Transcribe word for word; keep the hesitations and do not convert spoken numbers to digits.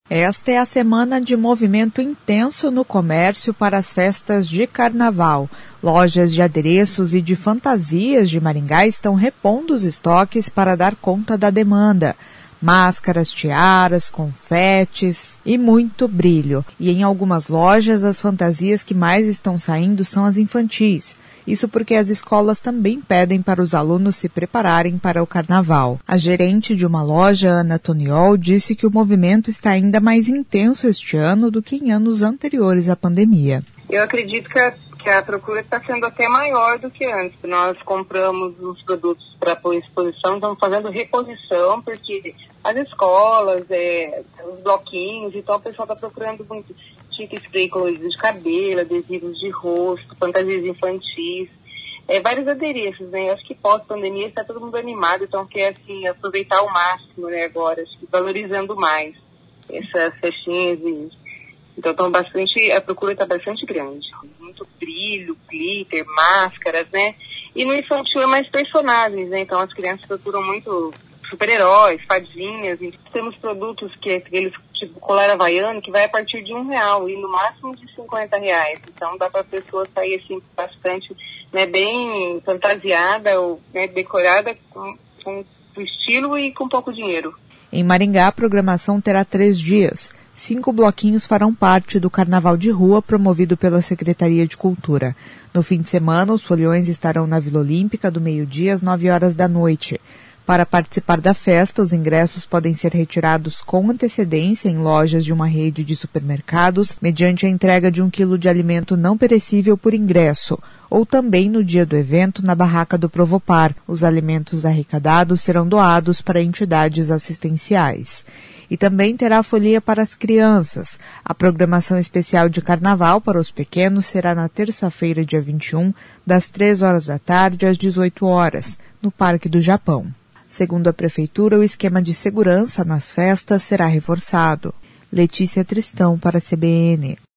Esta é a semana de movimento intenso no comércio para as festas de carnaval. Lojas de adereços e de fantasias de Maringá estão repondo os estoques para dar conta da demanda. Máscaras, tiaras, confetes e muito brilho. E em algumas lojas, as fantasias que mais estão saindo são as infantis. Isso porque as escolas também pedem para os alunos se prepararem para o carnaval. A gerente de uma loja, Ana Toniol, disse que o movimento está ainda mais intenso este ano do que em anos anteriores à pandemia. Eu acredito que a, que a procura está sendo até maior do que antes. Nós compramos os produtos para pôr em exposição, estamos fazendo reposição, porque as escolas, é, os bloquinhos, então o pessoal está procurando muito tinta spray colorido de cabelo, adesivos de rosto, fantasias infantis, é, vários adereços, né? Eu acho que pós-pandemia está todo mundo animado, então quer assim, aproveitar ao máximo, né, agora, acho que valorizando mais essas festinhas e então estão bastante, a procura está bastante grande. Muito brilho, glitter, máscaras, né? E no infantil é mais personagens, né? Então as crianças procuram muito super-heróis, fadinhas, e temos produtos que aqueles tipo colar havaiano que vai a partir de um real e no máximo de cinquenta reais. Então dá para a pessoa sair assim bastante, né, bem fantasiada ou, né, decorada com, com estilo e com pouco dinheiro. Em Maringá, a programação terá três dias. Cinco bloquinhos farão parte do Carnaval de Rua promovido pela Secretaria de Cultura. No fim de semana, os foliões estarão na Vila Olímpica do meio-dia às nove horas da noite. Para participar da festa, os ingressos podem ser retirados com antecedência em lojas de uma rede de supermercados, mediante a entrega de um quilo de alimento não perecível por ingresso, ou também no dia do evento na barraca do Provopar. Os alimentos arrecadados serão doados para entidades assistenciais. E também terá folia para as crianças. A programação especial de carnaval para os pequenos será na terça-feira, dia vinte e um, das três horas da tarde às dezoito horas, no Parque do Japão. Segundo a Prefeitura, o esquema de segurança nas festas será reforçado. Letícia Tristão para a C B N.